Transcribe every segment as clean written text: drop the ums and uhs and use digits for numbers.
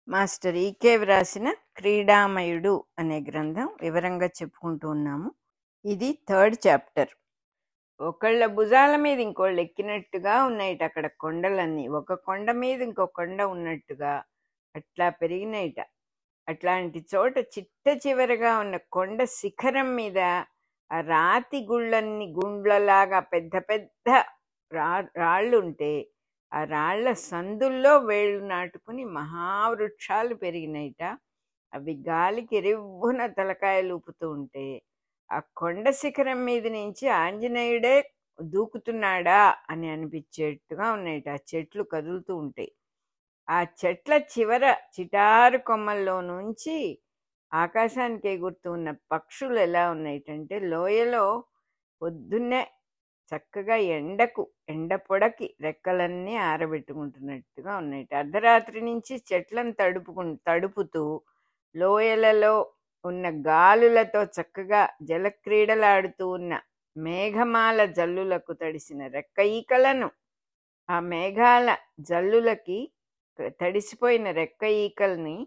Master ఈకే వ్రాసిన క్రీడామయుడు అనే గ్రంథం వివరంగా చెప్పుకుంటూ ఉన్నాము. ఇది 3rd చాప్టర్. ఒకళ్ళ భుజాల మీద ఇంకోళ్ళు ఎక్కినట్టుగా ఉన్నాయిట అక్కడ కొండలన్నీ. ఒక కొండ మీద ఇంకో కొండ ఉన్నట్టుగా అట్లా పెరిగినాయిట. అట్లాంటి చోట చిట్ట చివరగా ఉన్న కొండ శిఖరం మీద ఆ రాతి గుండ్లలాగా పెద్ద పెద్ద రాళ్ళు ఉంటే ఆ రాళ్ల సందుల్లో వేళ్ళు నాటుకుని మహావృక్షాలు పెరిగినాయిట. అవి గాలికి రివ్వున తలకాయలు ఊపుతూ ఉంటే ఆ కొండ శిఖరం మీద నుంచి ఆంజనేయుడే దూకుతున్నాడా అని అనిపించేట్టుగా ఉన్నాయిట. ఆ చెట్లు కదులుతూ ఉంటాయి. ఆ చెట్ల చివర చిటారు కొమ్మల్లో నుంచి ఆకాశానికి ఎగురుతూ ఉన్న పక్షులు ఎలా ఉన్నాయిటంటే లోయలో పొద్దున్నే చక్కగా ఎండ పొడకి రెక్కలన్నీ ఆరబెట్టుకుంటున్నట్టుగా ఉన్నాయిట. అర్ధరాత్రి నుంచి చెట్లను తడుపుతూ లోయలలో ఉన్న గాలులతో చక్కగా జలక్రీడలాడుతూ ఉన్న మేఘమాల జల్లులకు తడిసిన రెక్క ఈకలను, ఆ మేఘాల జల్లులకి తడిసిపోయిన రెక్క ఈకల్ని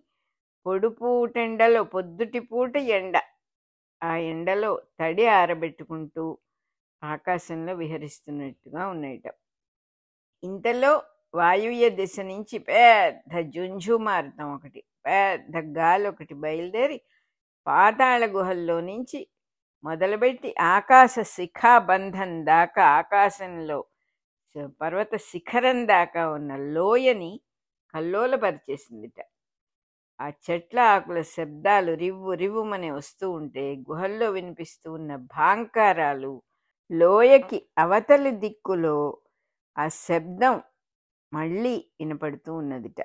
పొద్దుటి పూట ఎండ, ఆ ఎండలో తడి ఆరబెట్టుకుంటూ ఆకాశంలో విహరిస్తున్నట్టుగా ఉన్నాయిట. ఇంతలో వాయువ్య దిశ నుంచి పెద్ద జుంఝుమారుతం ఒకటి, పెద్ద గాలి ఒకటి బయలుదేరి పాతాళ గుహల్లో నుంచి మొదలుపెట్టి ఆకాశ శిఖాబంధం దాకా, ఆకాశంలో పర్వత శిఖరం దాకా ఉన్న లోయని కల్లోలపరిచేసిందిట. ఆ చెట్ల ఆకుల శబ్దాలు రివ్వు రివ్వుమని వస్తూ ఉంటే గుహల్లో వినిపిస్తూ ఉన్న భాంకారాలు, లోయకి అవతలి దిక్కులో ఆ శబ్దం మళ్ళీ వినపడుతూ ఉన్నదిట.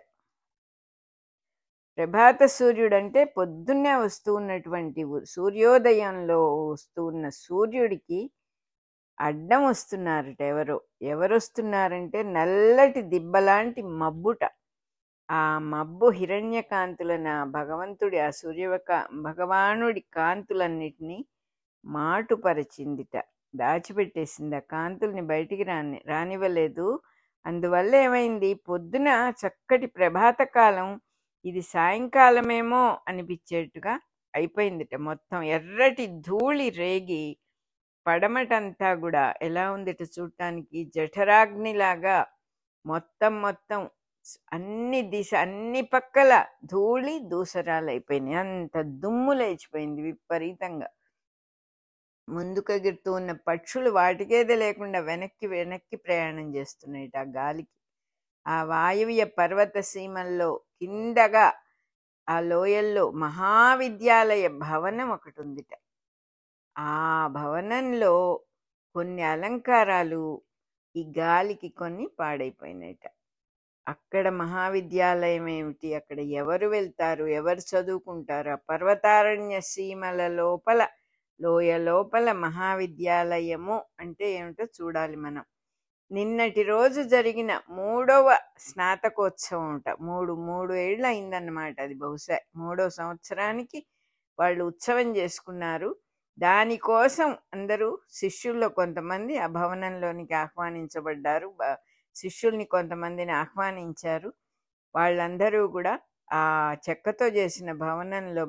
ప్రభాత సూర్యుడంటే పొద్దున్నే వస్తూ ఉన్నటువంటి సూర్యోదయంలో వస్తూ ఉన్న సూర్యుడికి అడ్డం వస్తున్నారట. ఎవరు వస్తున్నారంటే నల్లటి దిబ్బలాంటి మబ్బుట. ఆ మబ్బు హిరణ్యకాంతులన భగవంతుడి ఆ భగవానుడి కాంతులన్నిటినీ మాటుపరిచిందిట, దాచిపెట్టేసింది. ఆ కాంతుల్ని బయటికి రానివ్వలేదు. అందువల్ల ఏమైంది, పొద్దున చక్కటి ప్రభాత కాలం ఇది సాయంకాలమేమో అనిపించేట్టుగా అయిపోయిందిట. మొత్తం ఎర్రటి ధూళి రేగి పడమటంతా కూడా ఎలా ఉందిట చూడటానికి, జఠరాగ్నిలాగా మొత్తం అన్ని పక్కల ధూళి దూసరాలు అయిపోయినాయి. అంత దుమ్ము లేచిపోయింది విపరీతంగా. ముందుకు ఎగురుతూ ఉన్న పక్షులు వాటికేదే లేకుండా వెనక్కి ప్రయాణం చేస్తున్నాయిట ఆ గాలికి. ఆ వాయువ్య పర్వత సీమల్లో కిందగా ఆ లోయల్లో మహావిద్యాలయ భవనం ఒకటి ఉందిట. ఆ భవనంలో కొన్ని అలంకారాలు ఈ గాలికి కొన్ని పాడైపోయినాయిట. అక్కడ మహావిద్యాలయం ఏమిటి, అక్కడ ఎవరు వెళ్తారు, ఎవరు చదువుకుంటారు? ఆ పర్వతారణ్య సీమల లోయ లోపల మహావిద్యాలయము అంటే ఏమిటో చూడాలి మనం. నిన్నటి రోజు జరిగిన 3వ స్నాతకోత్సవం అంట. మూడు ఏళ్ళు అయిందన్నమాట. అది బహుశా 3వ సంవత్సరానికి వాళ్ళు ఉత్సవం చేసుకున్నారు. దానికోసం అందరూ శిష్యుల్లో కొంతమంది ఆ భవనంలోనికి ఆహ్వానించబడ్డారు. శిష్యుల్ని కొంతమందిని ఆహ్వానించారు. వాళ్ళందరూ కూడా ఆ చెక్కతో చేసిన భవనంలో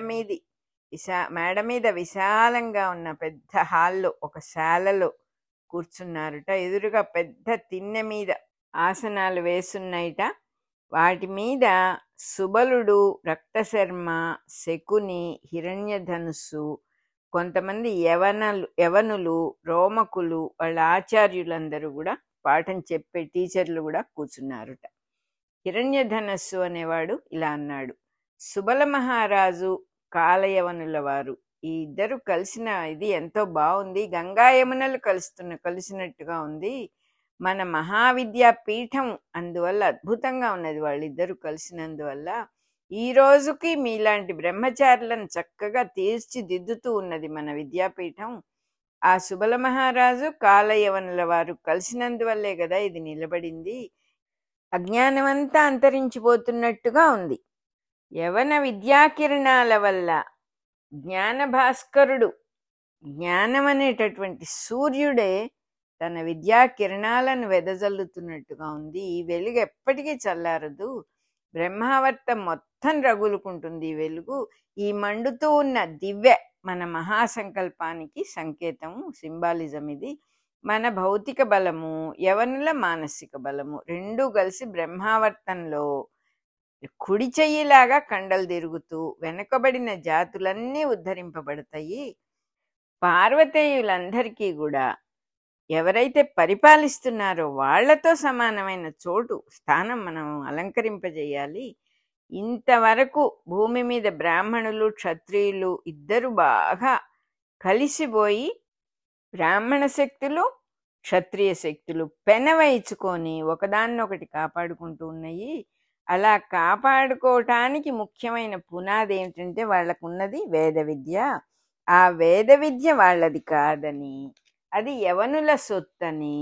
మేడ మీద విశాలంగా ఉన్న పెద్ద హాల్లో ఒక శాలలో కూర్చున్నారుట. ఎదురుగా పెద్ద తిన్నె మీద ఆసనాలు వేసున్నాయిట. వాటి మీద సుబలుడు, రక్తశర్మ, శకుని, హిరణ్యధనుస్సు, కొంతమంది యవనులు, రోమకులు, వాళ్ళ ఆచార్యులందరూ కూడా పాఠం చెప్పే టీచర్లు కూడా కూర్చున్నారుట. హిరణ్యధనస్సు అనేవాడు ఇలా అన్నాడు, సుబల మహారాజు, కాలయవనుల వారు ఈ ఇద్దరు కలిసిన ఇది ఎంతో బాగుంది. గంగా యమునలు కలిసినట్టుగా ఉంది. మన మహావిద్యా పీఠం అందువల్ల అద్భుతంగా ఉన్నది. వాళ్ళిద్దరూ కలిసినందువల్ల ఈ రోజుకి మీలాంటి బ్రహ్మచారులను చక్కగా తీర్చిదిద్దుతూ ఉన్నది మన విద్యాపీఠం. ఆ సుబల మహారాజు, కాలయవనుల వారు కలిసినందువల్లే కదా ఇది నిలబడింది. అజ్ఞానమంతా అంతరించిపోతున్నట్టుగా ఉంది. యవన విద్యాకిరణాల వల్ల జ్ఞాన భాస్కరుడు, జ్ఞానం అనేటటువంటి సూర్యుడే తన విద్యా కిరణాలను వెదజల్లుతున్నట్టుగా ఉంది. ఈ వెలుగు ఎప్పటికీ చల్లారదు. బ్రహ్మావర్తం మొత్తం రగులుకుంటుంది ఈ వెలుగు. ఈ మండుతూ ఉన్న దివ్య మన మహాసంకల్పానికి సంకేతము, సింబాలిజం ఇది. మన భౌతిక బలము, యవనుల మానసిక బలము రెండూ కలిసి బ్రహ్మావర్తంలో కుడి చెయ్యిలాగా కండలు తిరుగుతూ వెనకబడిన జాతులన్నీ ఉద్ధరింపబడతాయి. పార్వతేయులందరికీ కూడా ఎవరైతే పరిపాలిస్తున్నారో వాళ్లతో సమానమైన చోటు, స్థానం మనం అలంకరింపజేయాలి. ఇంతవరకు భూమి మీద బ్రాహ్మణులు క్షత్రియులు ఇద్దరు బాగా కలిసిపోయి బ్రాహ్మణ శక్తులు క్షత్రియ శక్తులు పెనవయించుకొని ఒకదాన్నొకటి కాపాడుకుంటూ ఉన్నాయి. అలా కాపాడుకోవటానికి ముఖ్యమైన పునాది ఏమిటంటే వాళ్ళకున్నది వేద విద్య. ఆ వేద విద్య వాళ్ళది కాదని, అది యవనుల సొత్తని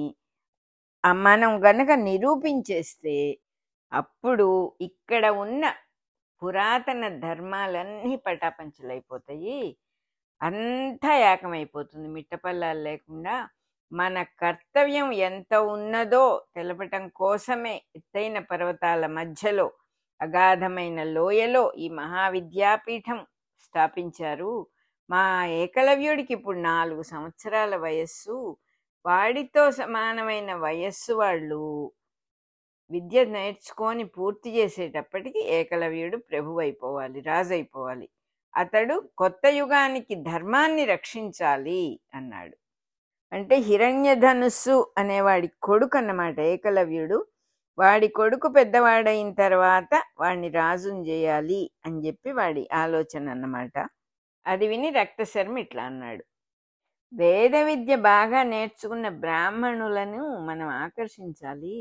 మనం గనక నిరూపించేస్తే అప్పుడు ఇక్కడ ఉన్న పురాతన ధర్మాలన్నీ పటాపంచలైపోతాయి. అంతా ఏకమైపోతుంది మిట్టపల్లాలు లేకుండా. మన కర్తవ్యం ఎంత ఉన్నదో తెలపటం కోసమే ఎత్తైన పర్వతాల మధ్యలో అగాధమైన లోయలో ఈ మహావిద్యాపీఠం స్థాపించారు. మా ఏకలవ్యుడికి ఇప్పుడు 4 సంవత్సరాల వయస్సు. వాడితో సమానమైన వయస్సు వాళ్ళు విద్య నేర్చుకొని పూర్తి చేసేటప్పటికి ఏకలవ్యుడు ప్రభు అయిపోవాలి, రాజు అయిపోవాలి. అతడు కొత్త యుగానికి ధర్మాన్ని రక్షించాలి అన్నాడు. అంటే హిరణ్యధనుస్సు అనేవాడి కొడుకు అన్నమాట ఏకలవ్యుడు. వాడి కొడుకు పెద్దవాడైన తర్వాత వాడిని రాజుని చేయాలి అని చెప్పి వాడి ఆలోచన అన్నమాట. అది విని రక్తశర్మ ఇట్లా అన్నాడు, వేద విద్య బాగా నేర్చుకున్న బ్రాహ్మణులను మనం ఆకర్షించాలి.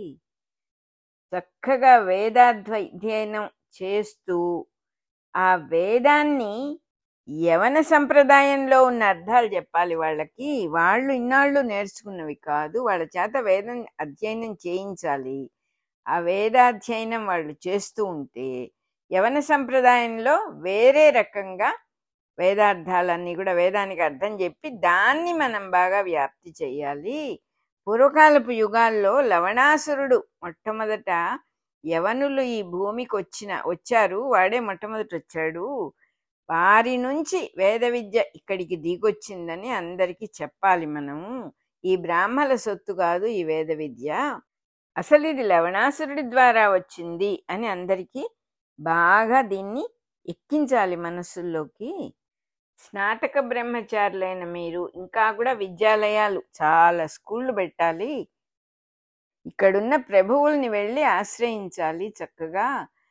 చక్కగా వేదాధ్యయనం చేస్తూ ఆ వేదాన్ని యవన సంప్రదాయంలో ఉన్న అర్థాలు చెప్పాలి వాళ్ళకి. వాళ్ళు ఇన్నాళ్ళు నేర్చుకున్నవి కాదు, వాళ్ళ చేత వేదం అధ్యయనం చేయించాలి. ఆ వేదాధ్యయనం వాళ్ళు చేస్తూ ఉంటే యవన సంప్రదాయంలో వేరే రకంగా వేదార్థాలన్నీ కూడా వేదానికి అర్థం చెప్పి దాన్ని మనం బాగా వ్యాప్తి చేయాలి. పూర్వకాలపు యుగాల్లో లవణాసురుడు మొట్టమొదట యవనులు ఈ భూమికి వచ్చారు, వాడే మొట్టమొదటి వచ్చాడు. వారి నుంచి వేద విద్య ఇక్కడికి దిగొచ్చిందని అందరికీ చెప్పాలి మనము. ఈ బ్రాహ్మణ సొత్తు కాదు ఈ వేద విద్య, అసలు ఇది లవణాసురుడి ద్వారా వచ్చింది అని అందరికీ బాగా దీన్ని ఎక్కించాలి మనస్సుల్లోకి. స్నాతక బ్రహ్మచారులైన మీరు ఇంకా కూడా విద్యాలయాలు, చాలా స్కూళ్ళు పెట్టాలి. ఇక్కడున్న ప్రభువుల్ని వెళ్ళి ఆశ్రయించాలి చక్కగా.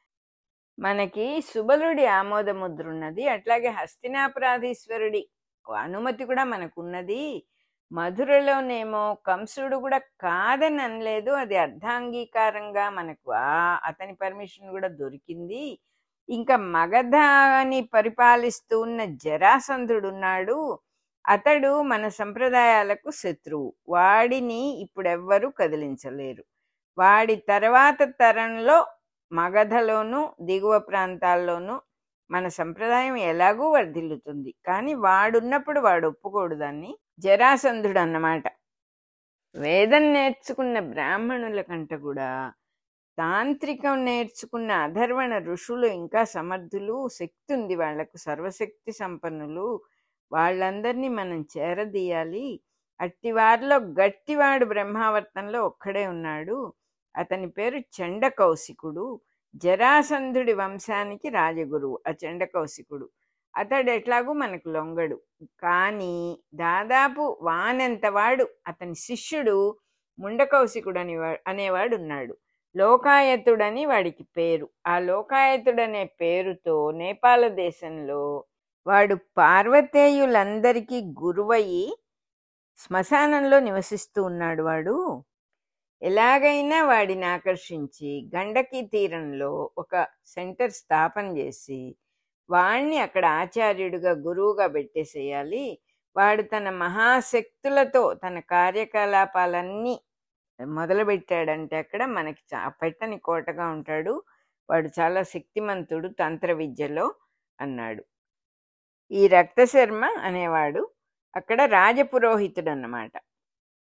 మనకి సుబలుడి ఆమోద ముద్ర ఉన్నది, అట్లాగే హస్తినాపురాధీశ్వరుడి అనుమతి కూడా మనకున్నది. మధురలోనేమో కంసుడు కూడా కాదని అనలేదు, అది అర్ధాంగీకారంగా మనకు అతని పర్మిషన్ కూడా దొరికింది. ఇంకా మగధని పరిపాలిస్తూ ఉన్న జరాసంధుడు ఉన్నాడు, అతడు మన సంప్రదాయాలకు శత్రువు. వాడిని ఇప్పుడెవ్వరూ కదిలించలేరు. వాడి తర్వాత తరంలో మగధలోను దిగువ ప్రాంతాల్లోనూ మన సంప్రదాయం ఎలాగూ వర్ధిల్లుతుంది. కానీ వాడున్నప్పుడు వాడు ఒప్పుకోడు దాన్ని. జరాసంధుడు అన్నమాట. వేదం నేర్చుకున్న బ్రాహ్మణుల కంట కూడా తాంత్రికం నేర్చుకున్న అధర్వణ ఋషులు ఇంకా సమర్థులు, శక్తి ఉంది వాళ్లకు, సర్వశక్తి సంపన్నులు. వాళ్ళందరినీ మనం చేరదీయాలి. అట్టివారిలో గట్టివాడు బ్రహ్మావర్తంలో ఒక్కడే ఉన్నాడు. అతని పేరు చండకౌశికుడు. జరాసంధుడి వంశానికి రాజగురువు ఆ చండకౌశికుడు. అతడు ఎట్లాగూ మనకు లొంగడు. కానీ దాదాపు వానంతవాడు అతని శిష్యుడు ముండకౌశికుడు అనేవాడు ఉన్నాడు. లోకాయతుడని వాడికి పేరు. ఆ లోకాయతుడనే పేరుతో నేపాల దేశంలో వాడు పార్వతేయులందరికీ గురువయి శ్మశానంలో నివసిస్తూ ఉన్నాడు. వాడు ఎలాగైనా వాడిని ఆకర్షించి గండకీ తీరంలో ఒక సెంటర్ స్థాపన చేసి వాణ్ణి అక్కడ ఆచార్యుడిగా గురువుగా పెట్టేసేయాలి. వాడు తన మహాశక్తులతో తన కార్యకలాపాలన్నీ మొదలుపెట్టాడంటే అక్కడ మనకి పెట్టని కోటగా ఉంటాడు. వాడు చాలా శక్తిమంతుడు తంత్ర విద్యలో అన్నాడు. ఈ రక్తశర్మ అనేవాడు అక్కడ రాజపురోహితుడు అన్నమాట.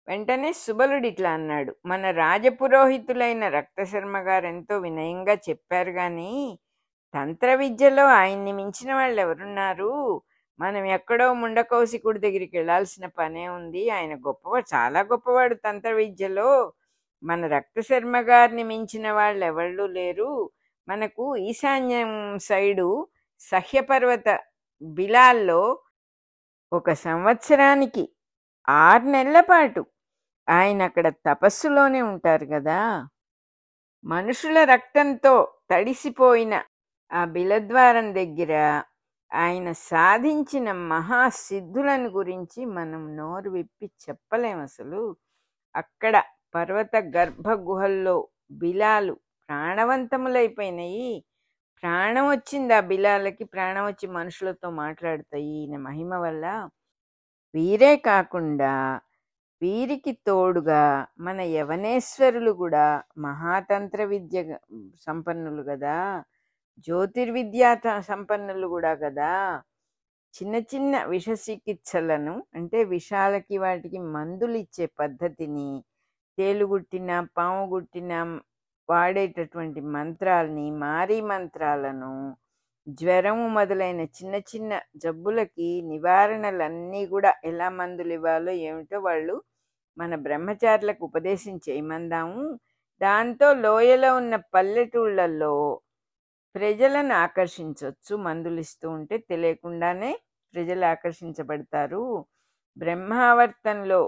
వెంటనే సుబలుడు ఇట్లా అన్నాడు, మన రాజపురోహితులైన రక్తశర్మ గారు ఎంతో వినయంగా చెప్పారు గాని తంత్ర విద్యలో ఆయన్ని మించిన వాళ్ళు ఎవరున్నారు? మనం ఎక్కడో ముండకౌశికుడి దగ్గరికి వెళ్ళాల్సిన పనే ఉంది. ఆయన గొప్పవాడు, చాలా గొప్పవాడు తంత్ర విద్యలో. మన రక్తశర్మ గారిని మించిన వాళ్ళు ఎవళ్ళు లేరు. మనకు ఈశాన్యం సైడు సహ్యపర్వత బిలాల్లో 1 సంవత్సరానికి 6 నెలల పాటు ఆయన అక్కడ తపస్సులోనే ఉంటారు కదా. మనుషుల రక్తంతో తడిసిపోయిన ఆ బిలద్వారం దగ్గర ఆయన సాధించిన మహాసిద్ధులను గురించి మనం నోరు విప్పి చెప్పలేం అసలు. అక్కడ పర్వత గర్భ గుహల్లో బిలాలు ప్రాణవంతములైపోయినాయి. ప్రాణం వచ్చింది ఆ బిలాలకి, ప్రాణం వచ్చి మనుషులతో మాట్లాడతాయి ఈయన మహిమ వల్ల. వీరే కాకుండా వీరికి తోడుగా మన యవనేశ్వరులు కూడా మహాతంత్ర విద్య సంపన్నులు కదా, జ్యోతిర్విద్యా సంపన్నులు కూడా కదా. చిన్న చిన్న విష చికిత్సలను, అంటే విషాలకి వాటికి మందులు ఇచ్చే పద్ధతిని, తేలుగుట్టిన పాము గుట్టిన వాడేటటువంటి మంత్రాల్ని, మారీ మంత్రాలను, జ్వరము మొదలైన చిన్న చిన్న జబ్బులకి నివారణలన్నీ కూడా ఎలా మందులు ఇవ్వాలో ఏమిటో వాళ్ళు మన బ్రహ్మచారులకు ఉపదేశం చేయమందాము. దాంతో లోయలో ఉన్న పల్లెటూళ్ళల్లో ప్రజలను ఆకర్షించవచ్చు. మందులు ఇస్తూ ఉంటే తెలియకుండానే ప్రజలు ఆకర్షించబడతారు. బ్రహ్మావర్తంలో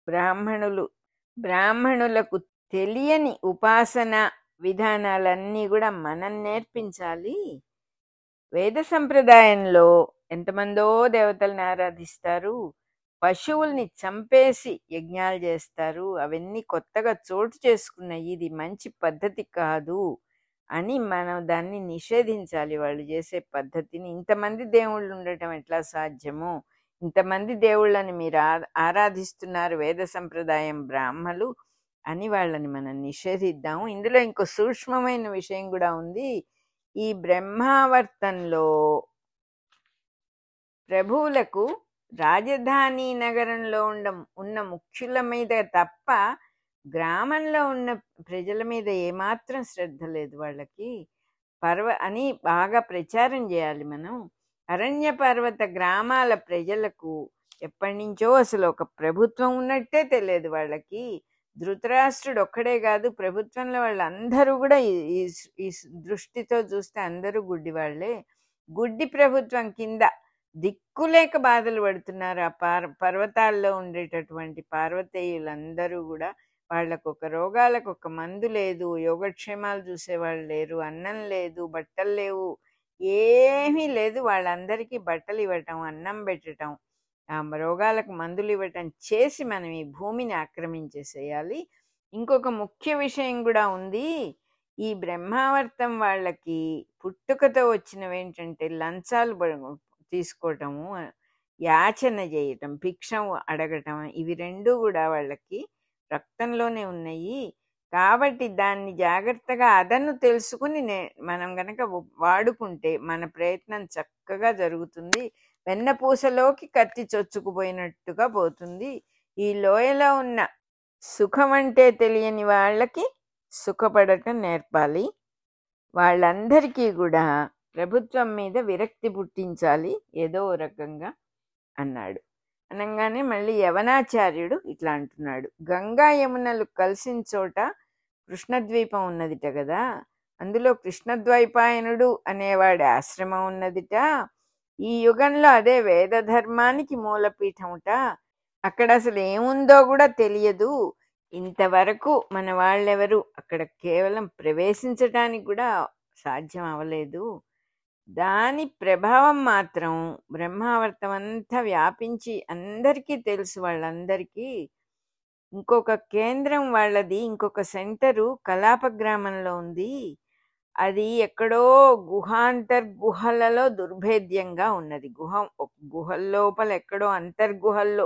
బ్రాహ్మణులకు తెలియని ఉపాసన విధానాలన్నీ కూడా మనం నేర్పించాలి. వేద సంప్రదాయంలో ఎంతమందో దేవతల్ని ఆరాధిస్తారు, పశువుల్ని చంపేసి యజ్ఞాలు చేస్తారు. అవన్నీ కొత్తగా చోటు చేసుకున్నాయి. ఇది మంచి పద్ధతి కాదు అని మనం దాన్ని నిషేధించాలి. వాళ్ళు చేసే పద్ధతిని. ఇంతమంది దేవుళ్ళు ఉండటం ఎట్లా సాధ్యమో, ఇంతమంది దేవుళ్ళని మీరు ఆరాధిస్తున్నారు వేద సంప్రదాయం బ్రాహ్మలు అని వాళ్ళని మనం నిషేధిద్దాము. ఇందులో ఇంకో సూక్ష్మమైన విషయం కూడా ఉంది. ఈ బ్రహ్మావర్తంలో ప్రభువులకు రాజధాని నగరంలో ఉన్న ముఖ్యుల మీద తప్ప గ్రామంలో ఉన్న ప్రజల మీద ఏమాత్రం శ్రద్ధ లేదు వాళ్ళకి. అని బాగా ప్రచారం చేయాలి మనం. అరణ్య పర్వత గ్రామాల ప్రజలకు ఎప్పటి నుంచో అసలు ఒక ప్రభుత్వం ఉన్నట్టే తెలియదు వాళ్ళకి. ధృతరాష్ట్రుడు ఒక్కడే కాదు, ప్రభుత్వంలో వాళ్ళందరూ కూడా ఈ దృష్టితో చూస్తే అందరూ గుడ్డి వాళ్ళే. గుడ్డి ప్రభుత్వం కింద దిక్కులేక బాధలు పడుతున్నారు ఆ పర్వతాల్లో ఉండేటటువంటి పార్వతీయులందరూ కూడా. వాళ్ళకు ఒక రోగాలకు ఒక మందు లేదు, యోగక్షేమాలు చూసేవాళ్ళు లేరు, అన్నం లేదు, బట్టలు లేవు, ఏమీ లేదు. వాళ్ళందరికీ బట్టలు ఇవ్వటం, అన్నం పెట్టడం, ఆ రోగాలకు మందులు ఇవ్వటం చేసి మనం ఈ భూమిని ఆక్రమించేసేయాలి. ఇంకొక ముఖ్య విషయం కూడా ఉంది. ఈ బ్రహ్మావర్తం వాళ్ళకి పుట్టుకతో వచ్చినవి ఏంటంటే లంచాలు తీసుకోవటము, యాచన చేయటం, భిక్షం అడగటం, ఇవి రెండూ కూడా వాళ్ళకి రక్తంలోనే ఉన్నాయి. కాబట్టి దాన్ని జాగ్రత్తగా అదను తెలుసుకుని మనం గనక వాడుకుంటే మన ప్రయత్నం చక్కగా జరుగుతుంది. వెన్నపూసలోకి కత్తి చొచ్చుకుపోయినట్టుగా పోతుంది. ఈ లోయలో ఉన్న సుఖం అంటే తెలియని వాళ్ళకి సుఖపడటం నేర్పాలి. వాళ్ళందరికీ కూడా ప్రభుత్వం మీద విరక్తి పుట్టించాలి ఏదో రకంగా అన్నాడు. అనగానే మళ్ళీ యవనాచార్యుడు ఇట్లా అంటున్నాడు, గంగా యమునలు కలిసిన చోట కృష్ణద్వీపం ఉన్నదిట కదా, అందులో కృష్ణద్వైపాయనుడు అనేవాడి ఆశ్రమం ఉన్నదిట. ఈ యుగంలో అదే వేద ధర్మానికి మూలపీఠముట. అక్కడ అసలు ఏముందో కూడా తెలియదు. ఇంతవరకు మన వాళ్ళెవరు అక్కడ కేవలం ప్రవేశించటానికి కూడా సాధ్యం అవ్వలేదు. దాని ప్రభావం మాత్రం బ్రహ్మావర్తం అంతా వ్యాపించి అందరికీ తెలుసు. వాళ్ళందరికీ ఇంకొక కేంద్రం వాళ్ళది, ఇంకొక సెంటరు కలాప గ్రామంలో ఉంది. అది ఎక్కడో గుహాంతర్గుహలలో దుర్భేద్యంగా ఉన్నది. గుహల లోపల ఎక్కడో అంతర్గుహల్లో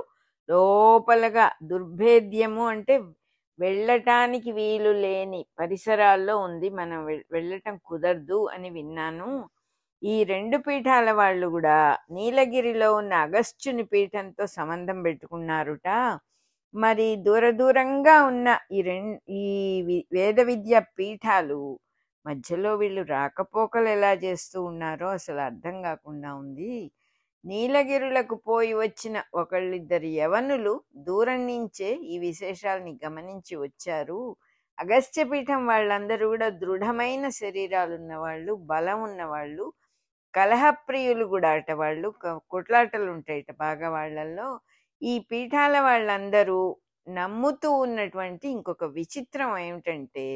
లోపలగా దుర్భేద్యము అంటే వెళ్ళటానికి వీలు లేని పరిసరాల్లో ఉంది. మనం వెళ్ళటం కుదరదు అని విన్నాను. ఈ 2 పీఠాల వాళ్ళు కూడా నీలగిరిలో ఉన్న అగస్త్యుని పీఠంతో సంబంధం పెట్టుకున్నారుట. మరి దూర దూరంగా ఉన్న ఈ వేద విద్యా పీఠాలు మధ్యలో వీళ్ళు రాకపోకలు ఎలా చేస్తూ ఉన్నారో అసలు అర్థం కాకుండా ఉంది. నీలగిరులకు పోయి వచ్చిన ఒకళ్ళిద్దరు యవనులు దూరం నుంచే ఈ విశేషాలని గమనించి వచ్చారు. అగస్త్య పీఠం వాళ్ళందరూ కూడా దృఢమైన శరీరాలు ఉన్నవాళ్ళు, బలం ఉన్నవాళ్ళు, కలహప్రియులు కూడా అట. వాళ్ళు కొట్లాటలు ఉంటాయట బాగా వాళ్ళల్లో. ఈ పీఠాల వాళ్ళందరూ నమ్ముతూ ఉన్నటువంటి ఇంకొక విచిత్రం ఏమిటంటే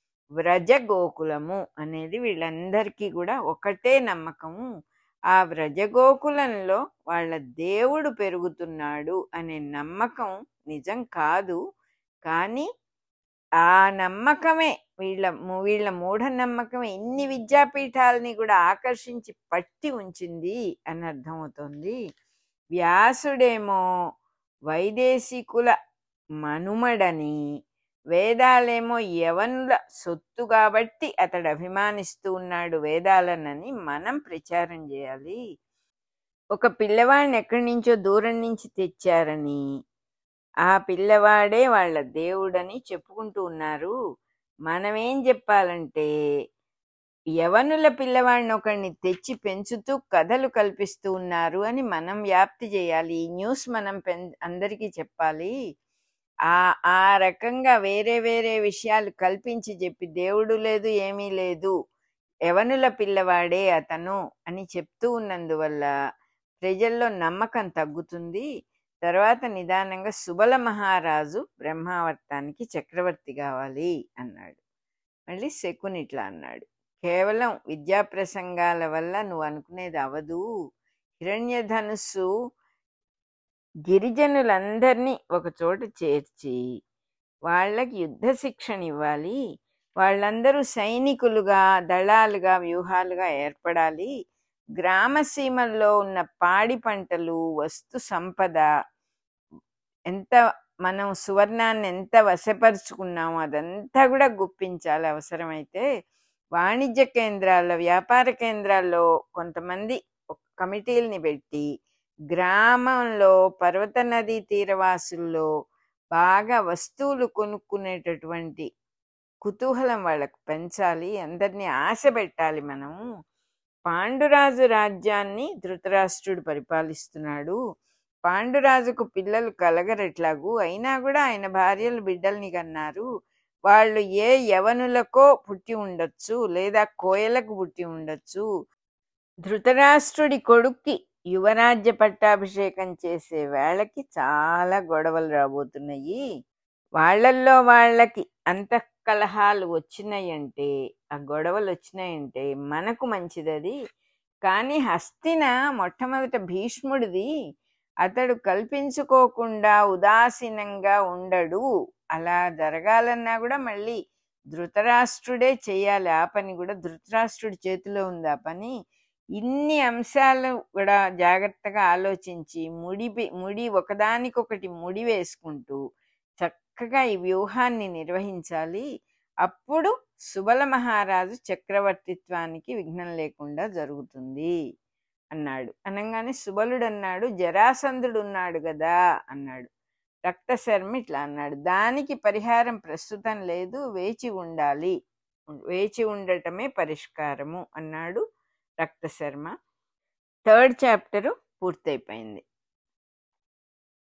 వ్రజగోకులము అనేది వీళ్ళందరికీ కూడా ఒకటే నమ్మకము. ఆ వ్రజగోకులంలో వాళ్ళ దేవుడు పెరుగుతున్నాడు అనే నమ్మకం నిజం కాదు, కానీ ఆ నమ్మకమే వీళ్ళ మూఢనమ్మకమే ఇన్ని విద్యాపీఠాలని కూడా ఆకర్షించి పట్టి ఉంచింది అని అర్థమవుతోంది. వ్యాసుడేమో వైదేశికుల మనుమడని, వేదాలేమో యవనుల సొత్తు కాబట్టి అతడు అభిమానిస్తూ ఉన్నాడు వేదాలనని మనం ప్రచారం చేయాలి. ఒక పిల్లవాడిని ఎక్కడి నుంచో దూరం నుంచి తెచ్చారని, ఆ పిల్లవాడే వాళ్ళ దేవుడని చెప్పుకుంటూ ఉన్నారు. మనమేం చెప్పాలంటే యవనుల పిల్లవాడిని ఒకరిని తెచ్చి పెంచుతూ కథలు కల్పిస్తూ ఉన్నారు అని మనం వ్యాప్తి చేయాలి. ఈ న్యూస్ మనం అందరికీ చెప్పాలి. ఆ రకంగా వేరే వేరే విషయాలు కల్పించి చెప్పి దేవుడు లేదు ఏమీ లేదు, యవనుల పిల్లవాడే అతను అని చెప్తూ ఉన్నందువల్ల ప్రజల్లో నమ్మకం తగ్గుతుంది. తర్వాత నిదానంగా సుబల మహారాజు బ్రహ్మావర్తానికి చక్రవర్తి కావాలి అన్నాడు. మళ్ళీ శకుని ఇట్లా అన్నాడు, కేవలం విద్యా ప్రసంగాల వల్ల నువ్వు అనుకునేది అవదు. హిరణ్యధనుస్సు గిరిజనులందరినీ ఒక చోట చేర్చి వాళ్ళకి యుద్ధ శిక్షణ ఇవ్వాలి. వాళ్ళందరూ సైనికులుగా, దళాలుగా, వ్యూహాలుగా ఏర్పడాలి. గ్రామసీమల్లో ఉన్న పాడి పంటలు, వస్తు సంపద, ఎంత మనం సువర్ణాన్ని ఎంత వశపరుచుకున్నామో అదంతా కూడా గుప్పించాలి. అవసరమైతే వాణిజ్య కేంద్రాల్లో, వ్యాపార కేంద్రాల్లో కొంతమంది కమిటీల్ని పెట్టి గ్రామంలో పర్వత నదీ తీరవాసుల్లో బాగా వస్తువులు కొనుక్కునేటటువంటి కుతూహలం వాళ్ళకు పెంచాలి. అందరినీ ఆశ పెట్టాలి. మనము పాండురాజు రాజ్యాన్ని ధృతరాష్ట్రుడు పరిపాలిస్తున్నాడు. పాండురాజుకు పిల్లలు కలగరెట్లాగు, అయినా కూడా ఆయన భార్యలు బిడ్డల్ని కన్నారు. వాళ్ళు ఏ యవనులకో పుట్టి ఉండొచ్చు, లేదా కోయలకు పుట్టి ఉండొచ్చు. ధృతరాష్ట్రుడి కొడుక్కి యువరాజ్య పట్టాభిషేకం చేసే వేళకి చాలా గొడవలు రాబోతున్నాయి. వాళ్ళల్లో వాళ్ళకి అంతఃకలహాలు వచ్చినాయంటే, ఆ గొడవలు వచ్చినాయంటే మనకు మంచిది అది. కానీ హస్తిన మొట్టమొదట భీష్ముడిది. అతడు కల్పించుకోకుండా ఉదాసీనంగా ఉండడు. అలా జరగాలన్నా కూడా మళ్ళీ ధృతరాష్ట్రుడే చేయాలి. ఆ పని కూడా ధృతరాష్ట్రుడి చేతిలో ఉంది ఆ పని. ఇన్ని అంశాలు కూడా జాగ్రత్తగా ఆలోచించి ముడి ఒకదానికొకటి ముడి వేసుకుంటూ చక్కగా ఈ వ్యూహాన్ని నిర్వహించాలి. అప్పుడు సుబల మహారాజు చక్రవర్తిత్వానికి విఘ్నం లేకుండా జరుగుతుంది అన్నాడు. అనగానే సుబలుడు అన్నాడు, జరాసంధుడు ఉన్నాడు కదా అన్నాడు. రక్తశర్మ ఇట్లా అన్నాడు, దానికి పరిహారం ప్రస్తుతం లేదు, వేచి ఉండాలి, వేచి ఉండటమే పరిష్కారము అన్నాడు రక్తశర్మ. 3rd చాప్టరు పూర్తయిపోయింది.